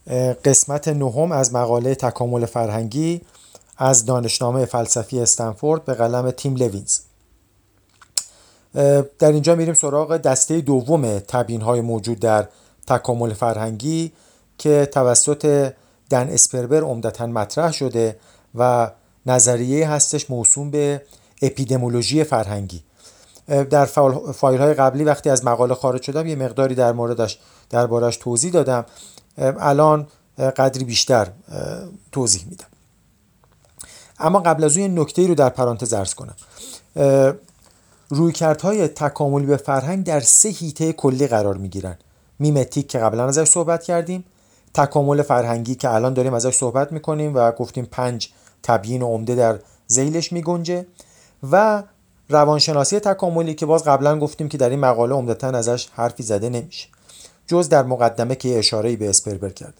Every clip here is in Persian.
قسمت نهم از مقاله تکامل فرهنگی از دانشنامه فلسفی استنفورد به قلم تیم لوینز. در اینجا میریم سراغ دسته دوم تبیین‌های موجود در تکامل فرهنگی که توسط دن اسپربر عمدتاً مطرح شده و نظریه هستش موسوم به اپیدمیولوژی فرهنگی. در فایل‌های قبلی وقتی از مقاله خارج شدم یه مقداری دربارش توضیح دادم. الان قدری بیشتر توضیح میدم. اما قبل از اون یه نکته‌ای رو در پرانتز عرض کنم. رویکردهای تکاملی به فرهنگ در 3 حیطه کلی قرار میگیرن. میمتیک که قبلا ازش صحبت کردیم، تکامل فرهنگی که الان داریم ازش صحبت میکنیم و گفتیم 5 تبیین عمده در ذیلش میگنجه، و روانشناسی تکاملی که باز قبلا گفتیم که در این مقاله عمدتاً ازش حرفی زده نمیشه جز در مقدمه که اشاره‌ای به اسپربر کرده.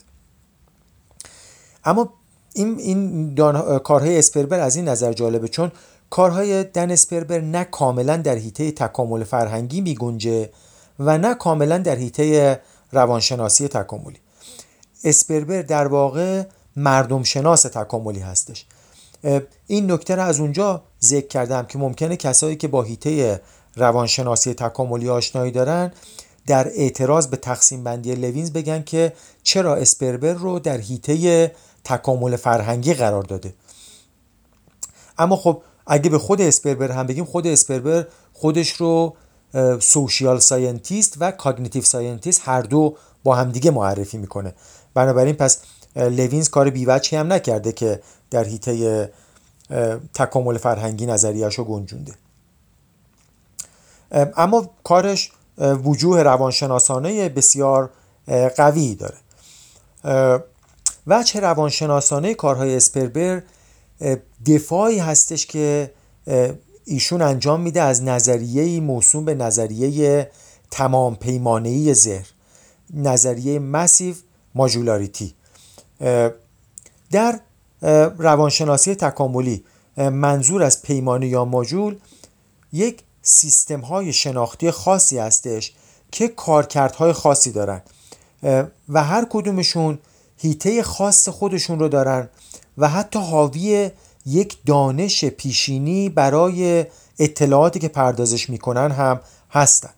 اما این کارهای اسپربر از این نظر جالبه چون کارهای دن اسپربر نه کاملا در حیطه تکامل فرهنگی میگنجه و نه کاملا در حیطه روانشناسی تکاملی. اسپربر در واقع مردم شناس تکاملی هستش. این نکته رو از اونجا ذکر کردم که ممکنه کسایی که با حیطه روانشناسی تکاملی آشنایی دارن در اعتراض به تقسیم بندی لوینز بگن که چرا اسپربر رو در حیطه تکامل فرهنگی قرار داده. اما خب اگه به خود اسپربر هم بگیم، خود اسپربر خودش رو سوشیال ساینتیست و کاگنیتیو ساینتیست هر دو با همدیگه معرفی میکنه. بنابراین پس لوینز کار بی‌وجهی هم نکرده که در حیطه تکامل فرهنگی نظریه‌اش رو گنجونده. اما کارش وجوه روانشناسانه بسیار قوی داره. وجه روانشناسانه کارهای اسپربر دفاعی هستش که ایشون انجام میده از نظریه‌ای موسوم به نظریه تمام پیمانه‌ای ذهن، نظریه مسیو ماژولاریتی. در روانشناسی تکاملی منظور از پیمانه یا ماژول یک سیستم‌های شناختی خاصی هستش که کارکردهای خاصی دارن و هر کدومشون حیطه خاص خودشون رو دارن و حتی حاوی یک دانش پیشینی برای اطلاعاتی که پردازش میکنن هم هستن.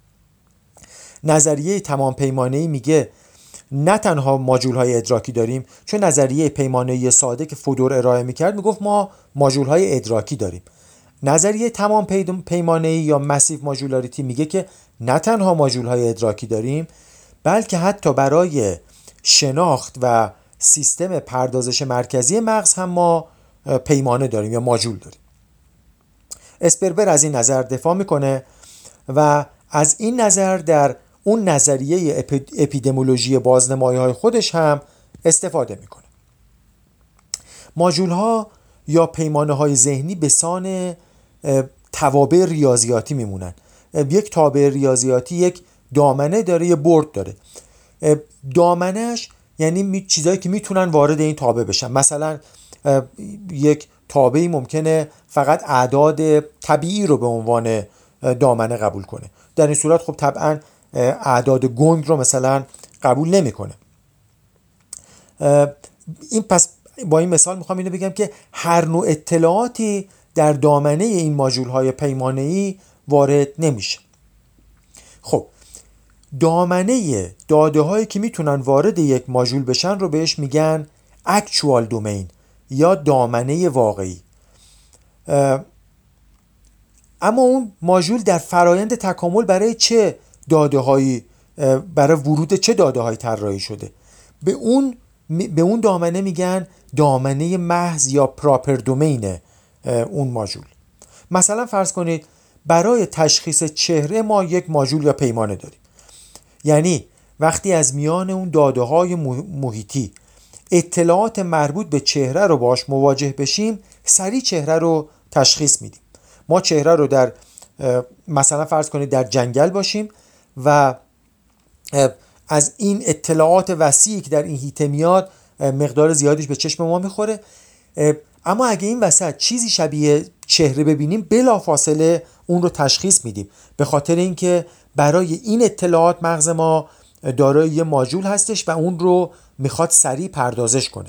نظریه تمام پیمانه‌ای میگه نه تنها ماژول‌های ادراکی داریم، چون نظریه پیمانه‌ای ساده که فودور ارائه میکرد میگفت ما ماژول‌های ادراکی داریم. نظریه تمام پیمانه‌ای یا مسیو ماژولاریتی میگه که نه تنها ماژول‌های ادراکی داریم، بلکه حتی برای شناخت و سیستم پردازش مرکزی مغز هم ما پیمانه داریم یا ماژول داریم. اسپربر از این نظر دفاع میکنه و از این نظر در اون نظریه اپیدمیولوژی بازنمایی‌های خودش هم استفاده میکنه. ماژول‌ها یا پیمانه‌های ذهنی به سان توابع ریاضیاتی میمونن. یک تابع ریاضیاتی یک دامنه داره، یه برد داره. دامنه‌اش یعنی چیزایی که میتونن وارد این تابع بشن. مثلا یک تابعی ممکنه فقط اعداد طبیعی رو به عنوان دامنه قبول کنه. در این صورت خب طبعا اعداد گنگ رو مثلا قبول نمیکنه. این پس با این مثال میخوام اینو بگم که هر نوع اطلاعاتی در دامنه این ماژول‌های پیمانه‌ای وارد نمیشه. خب دامنه داده‌هایی که میتونن وارد یک ماژول بشن رو بهش میگن actual domain یا دامنه واقعی. اما اون ماژول در فرایند تکامل برای چه داده‌هایی، برای ورود چه داده‌هایی طراحی شده؟ به اون دامنه میگن دامنه محض یا پراپر دومین اون ماژول. مثلا فرض کنید برای تشخیص چهره ما یک ماژول یا پیمانه داریم. یعنی وقتی از میان اون داده‌های محیطی اطلاعات مربوط به چهره رو باش مواجه بشیم، سریع چهره رو تشخیص میدیم. ما چهره رو در مثلا فرض کنید در جنگل باشیم و از این اطلاعات وسیعی که در این حیطه میاد مقدار زیادیش به چشم ما میخوره، اما اگه این وسط چیزی شبیه چهره ببینیم بلافاصله اون رو تشخیص میدیم، به خاطر اینکه برای این اطلاعات مغز ما دارای یه ماژول هستش و اون رو میخواد سریع پردازش کنه.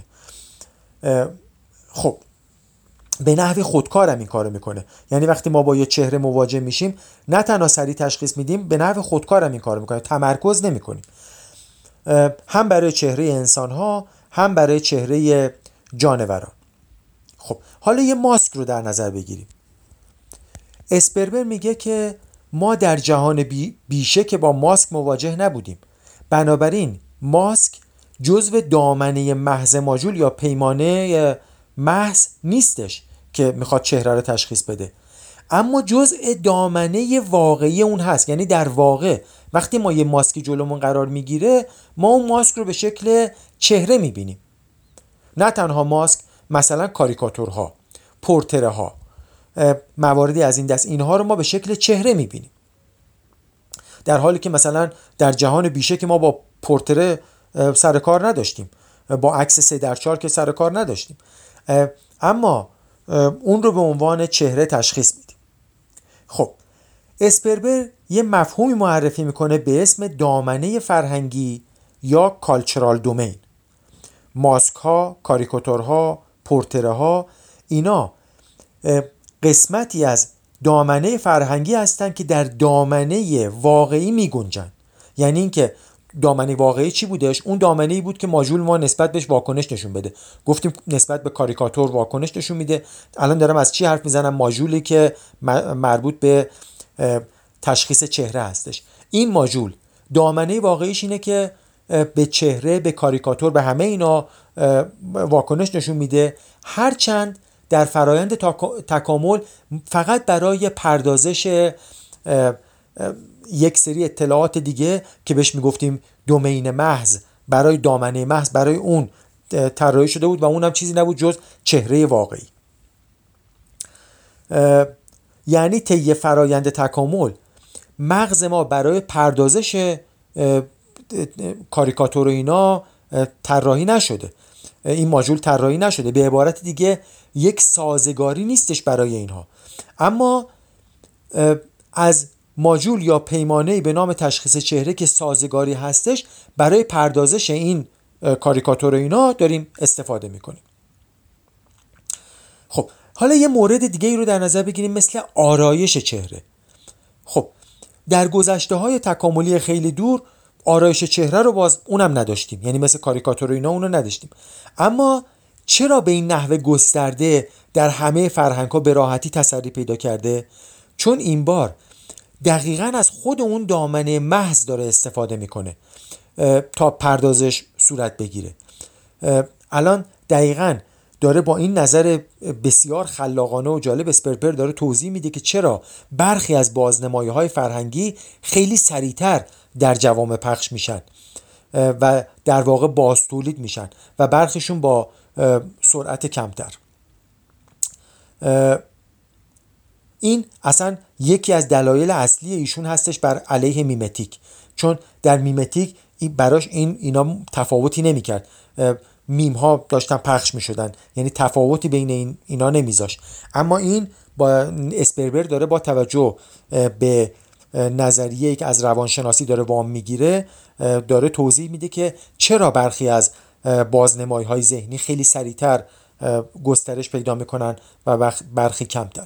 خب به نحو خودکارم این کارو میکنه. یعنی وقتی ما با یه چهره مواجه میشیم نه تنها سریع تشخیص میدیم، به نحو خودکارم این کارو میکنه، تمرکز نمیکنیم. هم برای چهره انسان ها هم برای چهره جانوران. خب حالا یه ماسک رو در نظر بگیریم. اسپربر میگه که ما در جهان بیشه که با ماسک مواجه نبودیم، بنابراین ماسک جزو دامنه محض ماژول یا پیمانه محض نیستش که میخواد چهره رو تشخیص بده، اما جزء دامنه واقعی اون هست. یعنی در واقع وقتی ما یه ماسکی جلومون قرار میگیره، ما اون ماسک رو به شکل چهره میبینیم. نه تنها ماسک، مثلا کاریکاتورها، پورتره ها، مواردی از این دست، اینها رو ما به شکل چهره میبینیم، در حالی که مثلا در جهان بیشه که ما با پورتره سر کار نداشتیم، با عکس 3:4 که سر کار نداشتیم، اما اون رو به عنوان چهره تشخیص میدیم. خب اسپربر یه مفهومی معرفی میکنه به اسم دامنه فرهنگی یا کالچرال دومین. ماسک ها، کاریکاتورها، پورتره ها، اینا قسمتی از دامنه فرهنگی هستن که در دامنه واقعی می گنجن. یعنی اینکه دامنه واقعی چی بودش؟ اون دامنه‌ای بود که ماژول ما نسبت بهش واکنش نشون بده. گفتیم نسبت به کاریکاتور واکنش نشون میده. الان دارم از چی حرف میزنم؟ ماژولی که مربوط به تشخیص چهره هستش. این ماژول دامنه واقعیش اینه که به چهره، به کاریکاتور، به همه اینا واکنش نشون میده، هرچند در فرایند تکامل فقط برای پردازش یک سری اطلاعات دیگه که بهش میگفتیم دومین محض، برای دامنه محض، برای اون طراحی شده بود و اون هم چیزی نبود جز چهره واقعی. یعنی طی فرایند تکامل مغز ما برای پردازش کاریکاتور و اینا طراحی نشده، این ماژول طراحی نشده، به عبارت دیگه یک سازگاری نیستش برای اینها. اما از ماژول یا پیمانه‌ای به نام تشخیص چهره که سازگاری هستش، برای پردازش این کاریکاتور و اینا داریم استفاده میکنیم. خب حالا یه مورد دیگه ای رو در نظر بگیریم، مثل آرایش چهره. خب در گذشته‌های تکاملی خیلی دور آرایش چهره رو باز اونم نداشتیم، یعنی مثل کاریکاتور و اینا اونو نداشتیم. اما چرا به این نحو گسترده در همه فرهنگ‌ها به راحتی تسری پیدا کرده؟ چون این بار دقیقاً از خود اون دامنه محض داره استفاده میکنه تا پردازش صورت بگیره. الان دقیقاً داره با این نظر بسیار خلاقانه و جالب اسپربر داره توضیح میده که چرا برخی از بازنمایی‌های فرهنگی خیلی سریعتر در جوامع پخش میشن و در واقع باز تولید میشن و برخیشون با سرعت کمتر. این اصلا یکی از دلایل اصلی ایشون هستش بر علیه میمتیک، چون در میمتیک براش اینا تفاوتی نمیکرد، میم ها داشتن پخش میشدن، یعنی تفاوتی بین اینا نمیذاش. اما این با اسپربر داره با توجه به نظریه‌ای که از روانشناسی داره وام میگیره، داره توضیح میده که چرا برخی از بازنمایی‌های ذهنی خیلی سریعتر گسترش پیدا میکنن و برخی کمتر.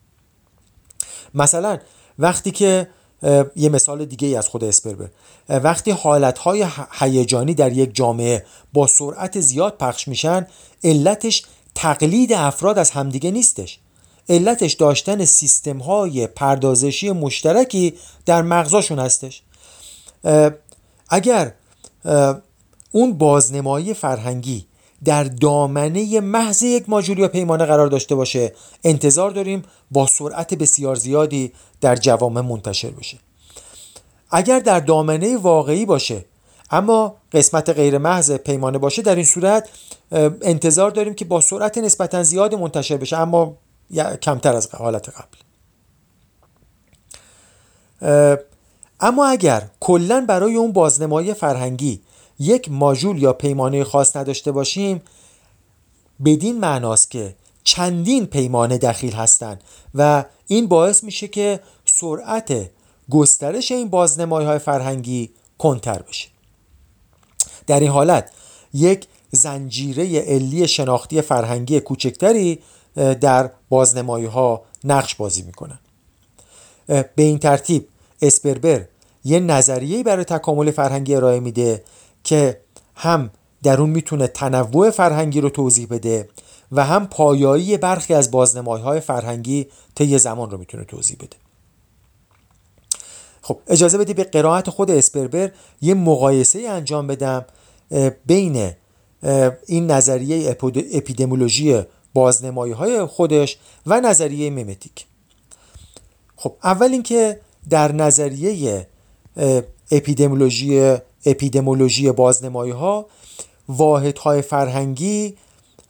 مثلا وقتی که یه مثال دیگه ای از خود اسپربر، وقتی حالتهای هیجانی در یک جامعه با سرعت زیاد پخش میشن، علتش تقلید افراد از همدیگه نیستش، علتش داشتن سیستم‌های پردازشی مشترکی در مغزاشون هستش. اگر اون بازنمایی فرهنگی در دامنه محض یک ماژول یا پیمانه قرار داشته باشه، انتظار داریم با سرعت بسیار زیادی در جوامع منتشر بشه. اگر در دامنه واقعی باشه اما قسمت غیر محض پیمانه باشه، در این صورت انتظار داریم که با سرعت نسبتا زیاد منتشر بشه، اما کمتر از حالت قبل. اما اگر کلاً برای اون بازنمایی فرهنگی یک ماژول یا پیمانه خاص نداشته باشیم، بدین معناست که چندین پیمانه دخیل هستند و این باعث میشه که سرعت گسترش این بازنمایی‌های فرهنگی کندتر بشه. در این حالت یک زنجیره علی شناختی فرهنگی کوچکتری در بازنمایی ها نقش بازی میکنن. به این ترتیب اسپربر یه نظریه‌ای برای تکامل فرهنگی ارائه میده که هم در اون میتونه تنوع فرهنگی رو توضیح بده و هم پایایی برخی از بازنمایی‌های فرهنگی طی زمان رو میتونه توضیح بده. خب اجازه بدید به قرائت خود اسپربر یه مقایسه انجام بدم بین این نظریه اپیدمیولوژی بازنمایی‌های خودش و نظریه میمتیک. خب اول اینکه در نظریه اپیدمیولوژی بازنمایی‌ها واحدهای فرهنگی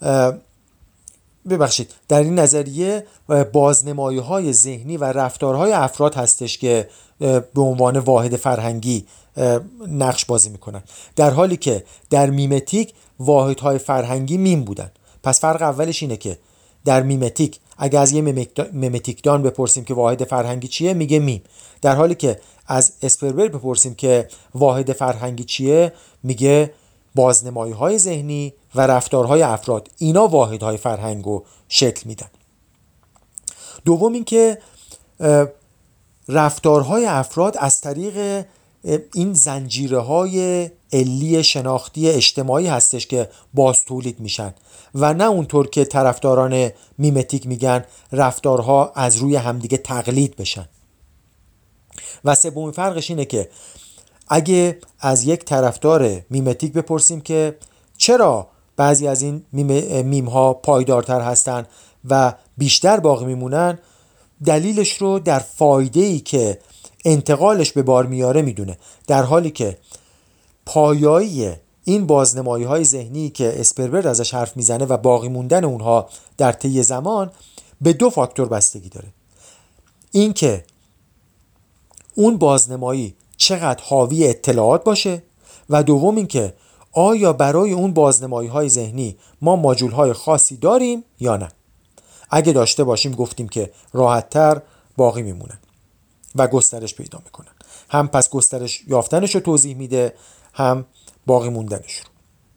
در این نظریه بازنمایی‌های ذهنی و رفتارهای افراد هستش که به عنوان واحد فرهنگی نقش بازی میکنن، در حالی که در میمتیک واحدهای فرهنگی میم بودن. پس فرق اولش اینه که در میمتیک اگه از یه میمتیکدان بپرسیم که واحد فرهنگی چیه میگه میم، در حالی که از اسپربر بپرسیم که واحد فرهنگی چیه میگه بازنمایی‌های ذهنی و رفتارهای افراد. اینا واحدهای فرهنگو شکل میدن. دوم این که رفتارهای افراد از طریق این زنجیره‌های علی شناختی اجتماعی هستش که باز تولید میشن و نه اونطور که طرفداران میمتیک میگن رفتارها از روی همدیگه تقلید بشن. و سومین فرقش اینه که اگه از یک طرفدار میمتیک بپرسیم که چرا بعضی از این میم ها پایدارتر هستن و بیشتر باقی میمونن، دلیلش رو در فایده‌ای که انتقالش به بار میاره میدونه، در حالی که پایایی این بازنمایی‌های ذهنی که اسپربر ازش حرف میزنه و باقی موندن اونها در طی زمان به دو فاکتور بستگی داره. این که اون بازنمایی چقدر حاوی اطلاعات باشه و دوم این که آیا برای اون بازنمایی‌های ذهنی ما ماژول‌های خاصی داریم یا نه. اگه داشته باشیم گفتیم که راحت‌تر باقی میمونن و گسترش پیدا میکنن. هم پس گسترش یافتنش رو توضیح میده، هم باقی موندنش رو.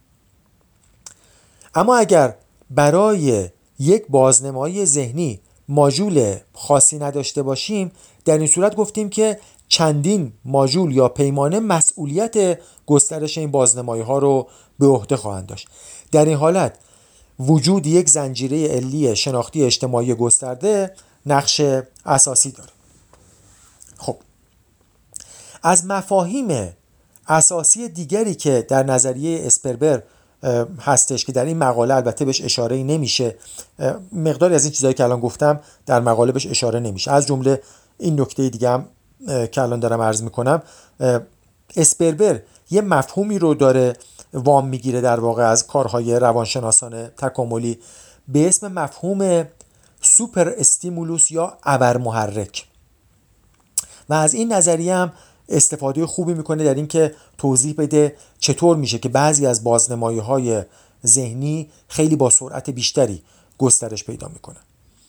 اما اگر برای یک بازنمایی ذهنی ماژول خاصی نداشته باشیم، در این صورت گفتیم که چندین ماژول یا پیمانه مسئولیت گسترش این بازنمایی ها رو به عهده خواهند داشت. در این حالت وجود یک زنجیره علی شناختی اجتماعی گسترده نقش اساسی داره. خب از مفاهیم اساسی دیگری که در نظریه اسپربر هستش که در این مقاله البته بهش اشاره نمیشه، مقداری از این چیزایی که الان گفتم در مقاله بهش اشاره نمیشه، از جمله این نکته دیگه هم که الان دارم عرض میکنم، اسپربر یه مفهومی رو داره وام میگیره در واقع از کارهای روانشناسان تکاملی به اسم مفهوم سوپر استیمولوس یا ابرمحرک و از این نظریه هم استفاده خوبی میکنه در این که توضیح بده چطور میشه که بعضی از بازنمایی‌های ذهنی خیلی با سرعت بیشتری گسترش پیدا میکنن.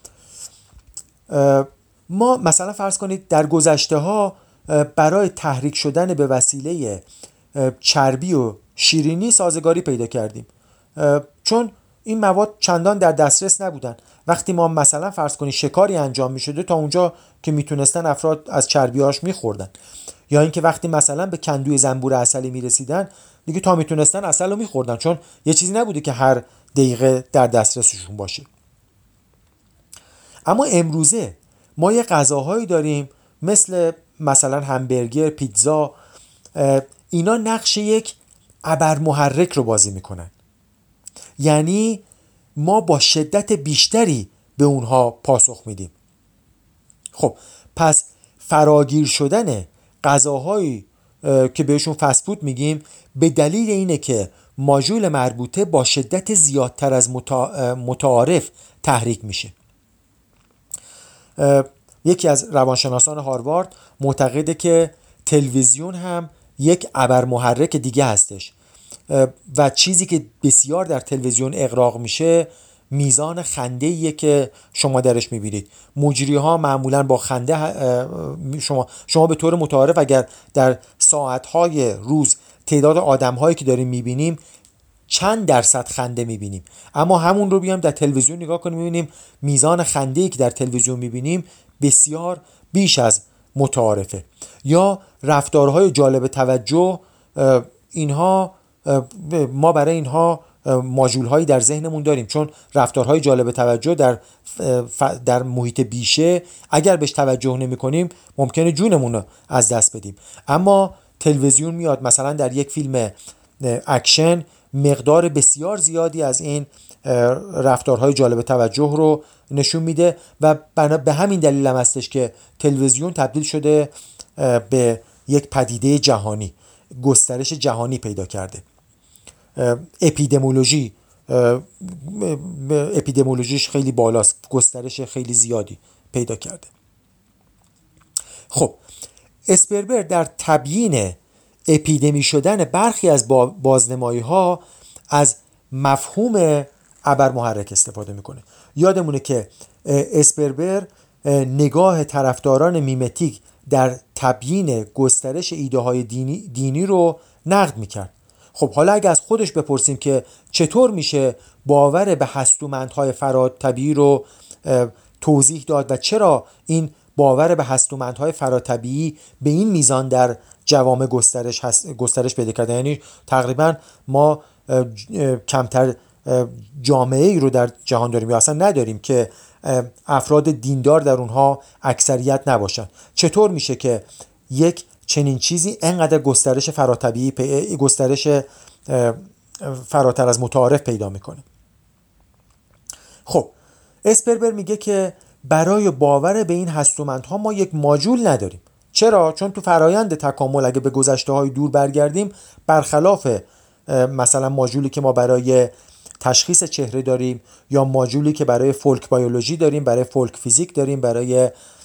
ما مثلا فرض کنید در گذشته ها برای تحریک شدن به وسیله چربی و شیرینی سازگاری پیدا کردیم، چون این مواد چندان در دسترس نبودن. وقتی ما مثلا فرض کنید شکاری انجام میشده تا اونجا که میتونستن افراد از چربیاش میخوردن، یا اینکه وقتی مثلا به کندوی زنبور عسلی میرسیدن دیگه تا میتونستن عسل رو میخوردن، چون یه چیزی نبوده که هر دقیقه در دسترسشون باشه. اما امروزه ما یه غذاهایی داریم مثلا همبرگر، پیتزا، اینا نقش یک ابرمحرک رو بازی میکنن، یعنی ما با شدت بیشتری به اونها پاسخ میدیم. خب پس فراگیر شدن غذاهایی که بهشون فست فود میگیم به دلیل اینه که ماژول مربوطه با شدت زیادتر از متعارف تحریک میشه. یکی از روانشناسان هاروارد معتقده که تلویزیون هم یک ابرمحرک دیگه هستش و چیزی که بسیار در تلویزیون اغراق میشه میزان خنده‌ایه که شما درش میبینید. مجری ها معمولا با خنده شما به طور متعارف اگر در ساعتهای روز تعداد آدم‌هایی که داریم می‌بینیم چند درصد خنده می‌بینیم، اما همون رو بیام در تلویزیون نگاه کنیم می‌بینیم میزان خنده‌ای که در تلویزیون می‌بینیم بسیار بیش از متعارفه. یا رفتارهای جالب توجه، اینها ما برای اینها ماژول‌هایی در ذهنمون داریم، چون رفتارهای جالب توجه در محیط بیشه اگر بهش توجه نمی‌کنیم ممکنه جونمون رو از دست بدیم. اما تلویزیون میاد مثلا در یک فیلم اکشن مقدار بسیار زیادی از این رفتارهای جالب توجه رو نشون میده و به همین دلیل هم هستش که تلویزیون تبدیل شده به یک پدیده جهانی، گسترش جهانی پیدا کرده. اپیدمیولوژیش خیلی بالاست، گسترش خیلی زیادی پیدا کرده. خب اسپربر در تبیین اپیدمی شدن برخی از بازنمایی‌ها از مفهوم ابرمحرک استفاده میکنه. یادمونه که اسپربر نگاه طرفداران میمتیک در تبیین گسترش ایده‌های دینی رو نقد میکرد. خب حالا اگه از خودش بپرسیم که چطور میشه باور به هستومندهای فراتبیعی رو توضیح داد و چرا این باور به هستومندهای فراتبیعی به این میزان در جوامع گسترش پیدا کرده، یعنی تقریبا ما کمتر جامعه ای رو در جهان داریم یا اصلا نداریم که افراد دیندار در اونها اکثریت نباشن. چطور میشه که یک چنین چیزی انقدر گسترش فراتبیعی، گسترش فراتر از متعارف پیدا میکنه؟ خب اسپربر میگه که برای باور به این هستومندها ما یک ماژول نداریم. چرا؟ چون تو فرایند تکامل اگه به گذشته‌های دور برگردیم، برخلاف مثلا ماژولی که ما برای تشخیص چهره داریم یا ماژولی که برای فولک بیولوژی داریم، برای فولک فیزیک داریم، برای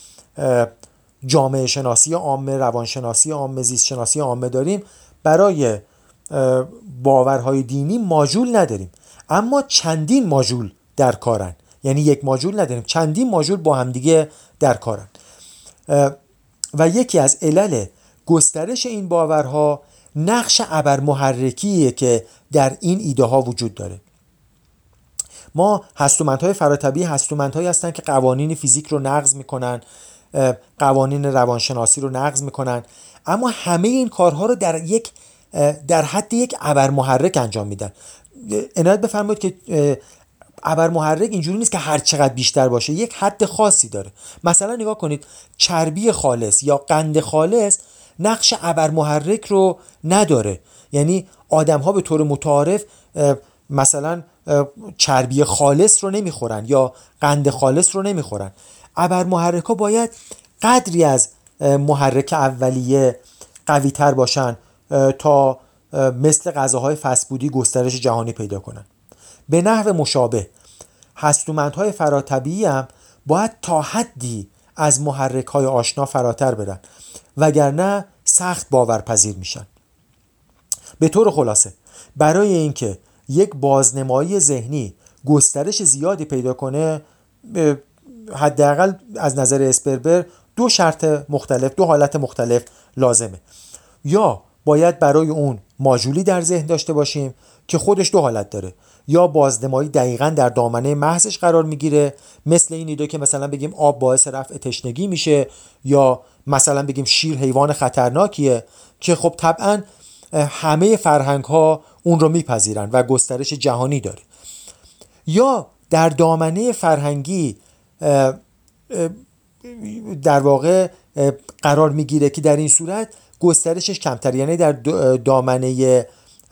جامعه شناسی عامه، روانشناسی عامه، زیست شناسی عامه داریم، برای باورهای دینی ماژول نداریم. اما چندین ماژول در کارن، یعنی یک ماژول نداریم، چندین ماژول با همدیگه در کارن. و یکی از علل گسترش این باورها نقش ابرمحرکیه که در این ایده ها وجود داره. ما هستومندهای فراتبیعی هستومندهایی هستن که قوانین فیزیک رو نقض میکنن، قوانین روانشناسی رو نقض میکنن، اما همه این کارها رو در حد یک ابرمحرک انجام میدن. عنایت بفرمایید که ابرمحرک اینجوری نیست که هر چقدر بیشتر باشه، یک حد خاصی داره. مثلا نگاه کنید، چربی خالص یا قند خالص نقش ابرمحرک رو نداره. یعنی آدم ها به طور متعارف مثلا چربی خالص رو نمیخورن یا قند خالص رو نمیخورن. ابرمحرک ها باید قدری از محرک اولیه قوی تر باشن تا مثل غذاهای فست‌فودی گسترش جهانی پیدا کنن. به نحو مشابه هستومندهای فراتبیعی هم باید تا حدی از محرک‌های آشنا فراتر برن، وگرنه سخت باورپذیر میشن. به طور خلاصه برای اینکه یک بازنمایی ذهنی گسترش زیادی پیدا کنه، حداقل از نظر اسپربر دو حالت مختلف لازمه. یا باید برای اون ماژولی در ذهن داشته باشیم که خودش دو حالت داره، یا بازنمایی دقیقاً در دامنه محضش قرار میگیره، مثل این ایده که مثلا بگیم آب باعث رفع تشنگی میشه، یا مثلا بگیم شیر حیوان خطرناکیه، که خب طبعاً همه فرهنگ ها اون رو میپذیرن و گسترش جهانی داره. یا در دامنه فرهنگی در واقع قرار میگیره که در این صورت گسترشش کمتر، یعنی در دامنه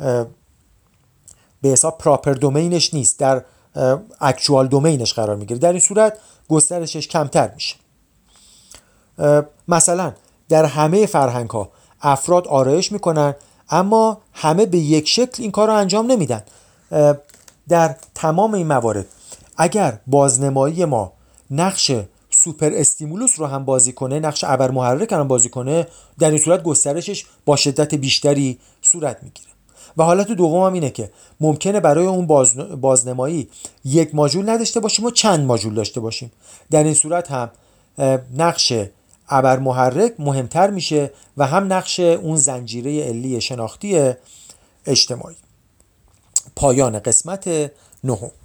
به حساب پراپر دومینش نیست، در اکچوال دومینش قرار میگیره. در این صورت گسترشش کمتر میشه. مثلا در همه فرهنگ ها افراد آرایش میکنن، اما همه به یک شکل این کار رو انجام نمیدن. در تمام این موارد اگر بازنمایی ما نقش سوپر استیمولوس رو هم بازی کنه، نقش ابرمحرک هم بازی کنه، در این صورت گسترشش با شدت بیشتری صورت میگیره. و حالت دوم هم اینه که ممکنه برای اون بازنمایی یک ماژول نداشته باشیم و چند ماژول داشته باشیم. در این صورت هم نقش ابرمحرک مهمتر میشه و هم نقش اون زنجیره علی شناختی اجتماعی. پایان قسمت 9.